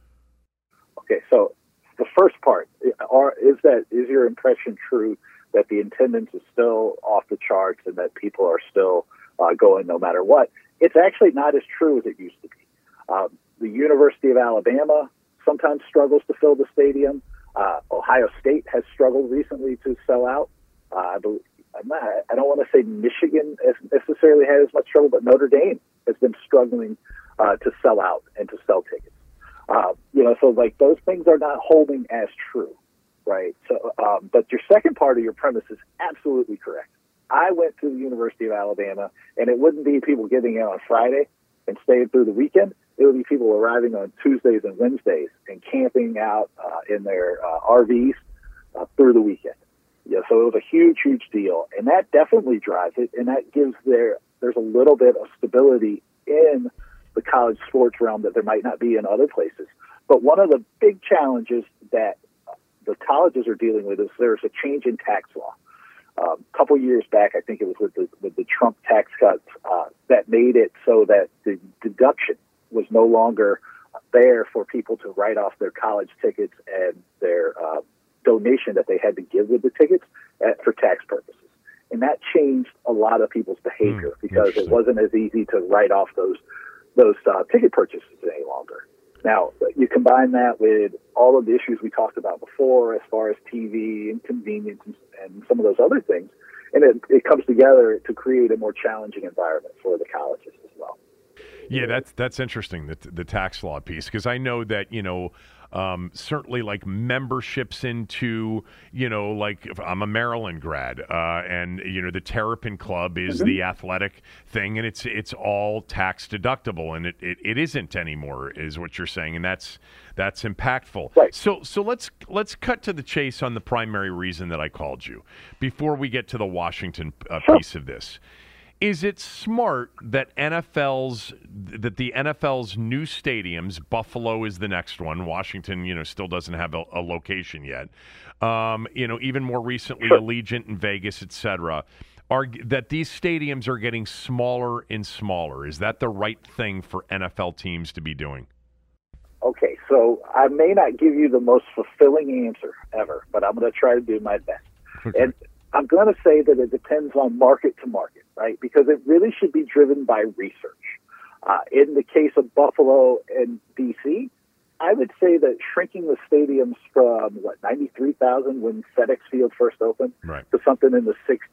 Okay, so the first part, is your impression true that the attendance is still off the charts and that people are still going no matter what? It's actually not as true as it used to be. The University of Alabama sometimes struggles to fill the stadium. Ohio State has struggled recently to sell out. I don't want to say Michigan has necessarily had as much trouble, but Notre Dame has been struggling to sell out and to sell tickets. So like those things are not holding as true, right? So, but your second part of your premise is absolutely correct. I went to the University of Alabama, and it wouldn't be people getting in on Friday and staying through the weekend. It would be people arriving on Tuesdays and Wednesdays and camping out in their RVs through the weekend. Yeah, so it was a huge, huge deal, and that definitely drives it, and that gives there's a little bit of stability in the college sports realm that there might not be in other places. But one of the big challenges that the colleges are dealing with is there's a change in tax law. A couple years back, I think it was with the Trump tax cuts that made it so that the deduction was no longer there for people to write off their college tickets and their donation that they had to give with the tickets for tax purposes. And that changed a lot of people's behavior because it wasn't as easy to write off those ticket purchases any longer. Now, you combine that with all of the issues we talked about before as far as TV and convenience and some of those other things, and it comes together to create a more challenging environment for the colleges as well. Yeah, that's interesting, the tax law piece, because I know that, certainly like memberships into, like if I'm a Maryland grad, and, the Terrapin Club is the athletic thing, and it's all tax deductible, and it isn't anymore, is what you're saying, and that's impactful. Right. So let's cut to the chase on the primary reason that I called you before we get to the Washington piece of this. Is it smart that the NFL's new stadiums, Buffalo is the next one, Washington, still doesn't have a location yet, even more recently, Allegiant in Vegas, et cetera, that these stadiums are getting smaller and smaller? Is that the right thing for NFL teams to be doing? Okay, so I may not give you the most fulfilling answer ever, but I'm going to try to do my best. Okay. And I'm going to say that it depends on market to market, right? Because it really should be driven by research. In the case of Buffalo and D.C., I would say that shrinking the stadiums from 93,000 when FedEx Field first opened to something in the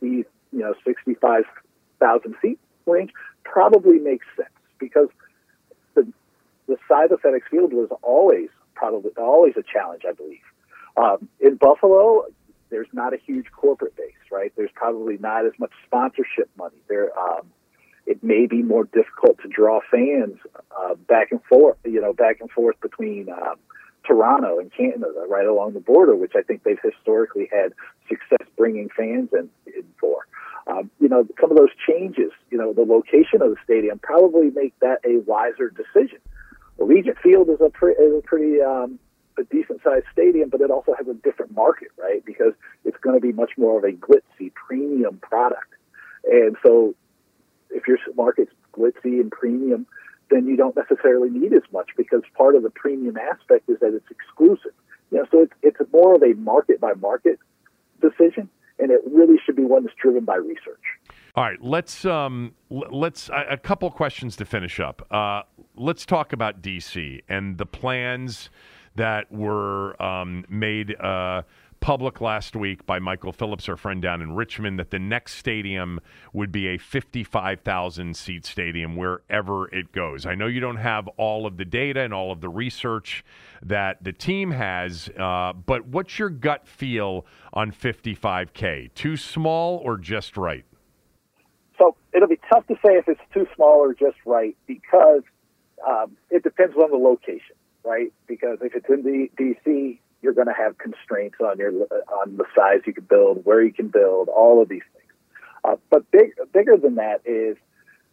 65,000 seat range probably makes sense because the size of FedEx Field was always a challenge, I believe. In Buffalo, there's not a huge corporate base, right? There's probably not as much sponsorship money. It may be more difficult to draw fans back and forth between Toronto and Canada, right along the border, which I think they've historically had success bringing fans in for. Some of those changes, the location of the stadium probably make that a wiser decision. Allegiant Field is a pretty a decent-sized stadium, but it also has a different market, right? Because it's going to be much more of a glitzy, premium product. And so if your market's glitzy and premium, then you don't necessarily need as much because part of the premium aspect is that it's exclusive. So it's more of a market-by-market decision, and it really should be one that's driven by research. All right, let's a couple questions to finish up. Let's talk about D.C. and the plans that were made public last week by Michael Phillips, our friend down in Richmond, that the next stadium would be a 55,000-seat stadium wherever it goes. I know you don't have all of the data and all of the research that the team has, but what's your gut feel on 55K? Too small or just right? So it'll be tough to say if it's too small or just right because it depends on the location. Right, because if it's in the D.C., you're going to have constraints on the size you can build, where you can build, all of these things. But bigger than that is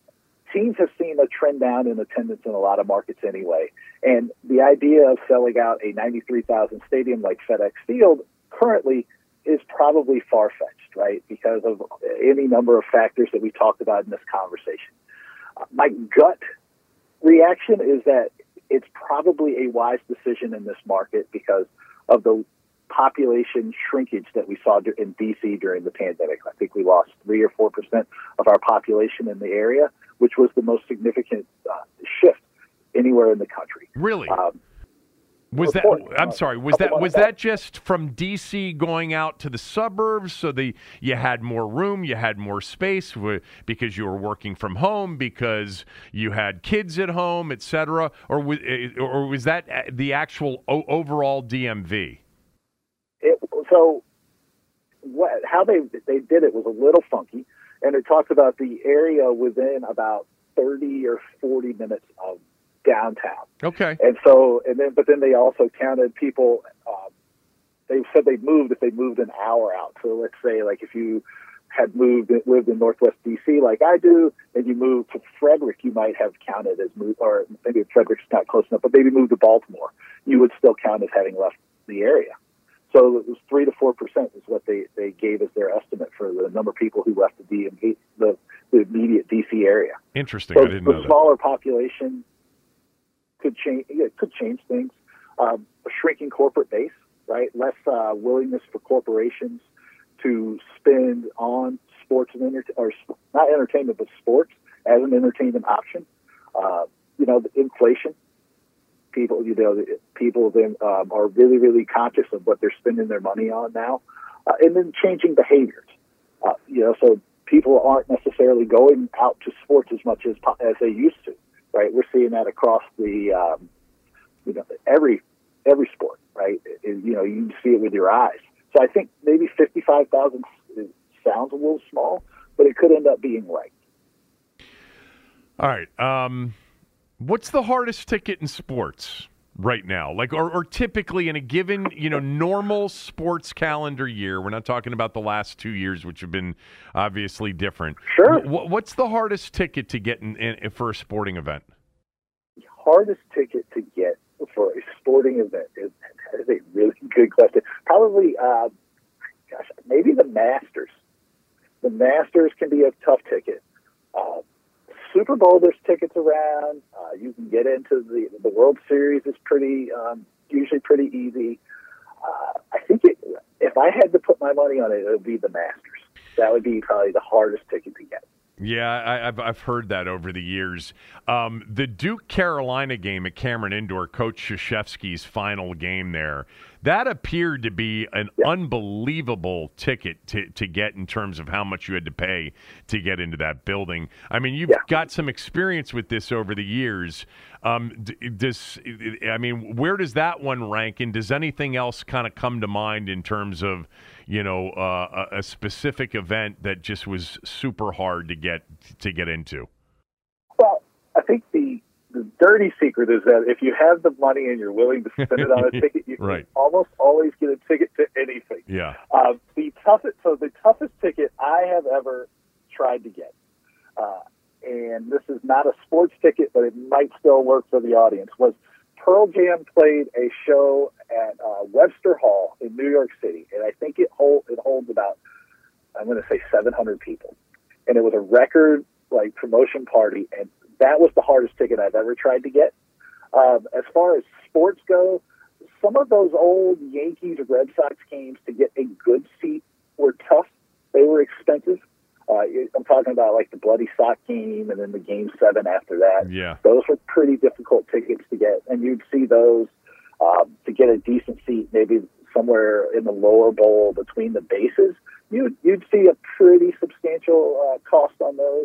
teams have seen a trend down in attendance in a lot of markets anyway. And the idea of selling out a 93,000 stadium like FedEx Field currently is probably far-fetched, right, because of any number of factors that we talked about in this conversation. My gut reaction is that it's probably a wise decision in this market because of the population shrinkage that we saw in D.C. during the pandemic. I think we lost 3 or 4% of our population in the area, which was the most significant shift anywhere in the country. Really? Was that? I'm sorry. Was that just from D.C. going out to the suburbs? So you had more room, you had more space because you were working from home, because you had kids at home, et cetera, or was that the actual overall DMV? How they did it was a little funky, and it talks about the area within about 30 or 40 minutes of downtown. Okay. But then they also counted people. They said if they moved an hour out. So let's say, like, if you had lived in Northwest DC like I do, and you moved to Frederick, you might have counted as moved, or maybe Frederick's not close enough, but maybe moved to Baltimore, you would still count as having left the area. So it was 3 to 4% is what they gave as their estimate for the number of people who left the DMV, the immediate DC area. Interesting. So I didn't know that. The smaller population could change. It could change things. A shrinking corporate base, right? Less willingness for corporations to spend on sports and not entertainment, but sports as an entertainment option. The inflation. People then are really, really conscious of what they're spending their money on now, and then changing behaviors. So people aren't necessarily going out to sports as much as they used to. Right, we're seeing that across the every sport. Right, you see it with your eyes. So I think maybe 55,000 sounds a little small, but it could end up being right. All right. What's the hardest ticket in sports right now? Like, or typically in a given, normal sports calendar year, we're not talking about the last 2 years, which have been obviously different. Sure. What's the hardest ticket to get in for a sporting event? The hardest ticket to get for a sporting event is a really good question. Probably, maybe the Masters. The Masters can be a tough ticket. Super Bowl, there's tickets around. You can get into the World Series is usually pretty easy. I think if I had to put my money on it, it would be the Masters. That would be probably the hardest ticket to get. Yeah, I've heard that over the years. The Duke-Carolina game at Cameron Indoor, Coach Krzyzewski's final game there, that appeared to be an unbelievable ticket to get in terms of how much you had to pay to get into that building. I mean, you've got some experience with this over the years. Where does that one rank, and does anything else kind of come to mind in terms of, a specific event that just was super hard to get into? Well, I think the dirty secret is that if you have the money and you're willing to spend it on a ticket, you can almost always get a ticket to anything. Yeah. The toughest ticket I have ever tried to get, and this is not a sports ticket, but it might still work for the audience, was Pearl Jam played a show at Webster Hall in New York City, and I think it holds about, I'm going to say 700 people, and it was a record promotion party, and that was the hardest ticket I've ever tried to get. As far as sports go, some of those old Yankees Red Sox games to get a good seat were tough. They were expensive. I'm talking about the Bloody Sock game and then the Game 7 after that. Yeah. Those were pretty difficult tickets to get, and you'd see those to get a decent seat, maybe somewhere in the lower bowl between the bases. You'd see a pretty substantial cost on those.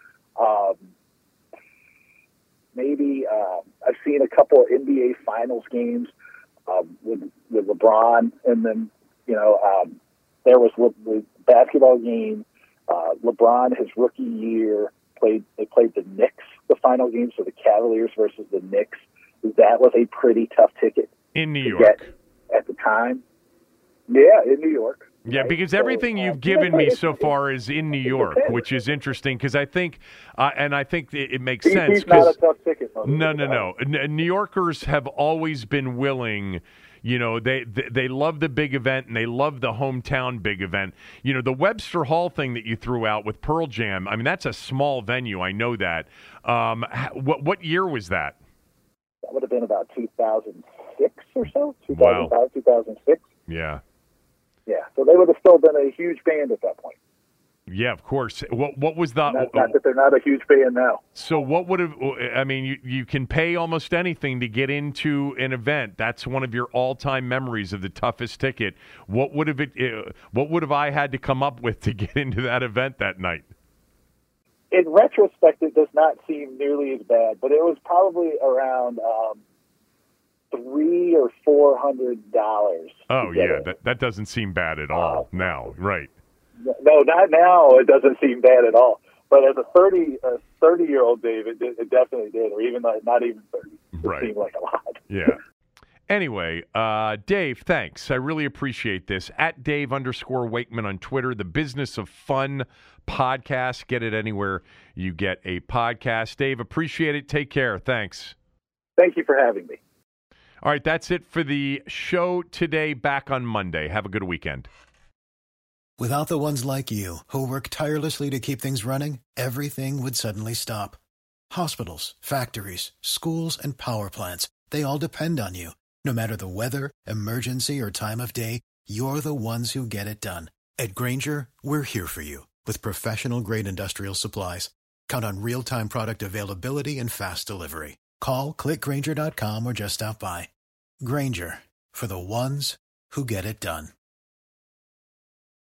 I've seen a couple of NBA Finals games with LeBron, and then there was the basketball game. LeBron, his rookie year, they played the Knicks, the final game, so the Cavaliers versus the Knicks. That was a pretty tough ticket in New to York get at the time. Yeah, in New York. Yeah, right? because So, everything you've given me so far is in New York, which is interesting because I think, it makes sense. He's not a tough ticket. No. New Yorkers have always been willing. You know, they love the big event and they love the hometown big event. You know, the Webster Hall thing that you threw out with Pearl Jam, I mean, that's a small venue. I know that. What year was that? That would have been about 2006 or so, 2005, wow. 2006. Yeah. Yeah, so they would have still been a huge band at that point. Yeah, of course. What was the? Not that they're not a huge band now. So what would have? I mean, you can pay almost anything to get into an event. That's one of your all-time memories of the toughest ticket. What would have I had to come up with to get into that event that night? In retrospect, it does not seem nearly as bad, but it was probably around $300 or $400. Oh yeah, that doesn't seem bad at all now, right? No, not now. It doesn't seem bad at all. But as a 30-year-old Dave, it definitely did, or even not even 30. It seemed like a lot. Yeah. Anyway, Dave, thanks. I really appreciate this. At Dave_Wakeman on Twitter, the Business of Fun podcast. Get it anywhere you get a podcast. Dave, appreciate it. Take care. Thanks. Thank you for having me. All right, that's it for the show today. Back on Monday. Have a good weekend. Without the ones like you, who work tirelessly to keep things running, everything would suddenly stop. Hospitals, factories, schools, and power plants, they all depend on you. No matter the weather, emergency, or time of day, you're the ones who get it done. At Grainger, we're here for you with professional-grade industrial supplies. Count on real-time product availability and fast delivery. Call, click Grainger.com, or just stop by. Grainger, for the ones who get it done.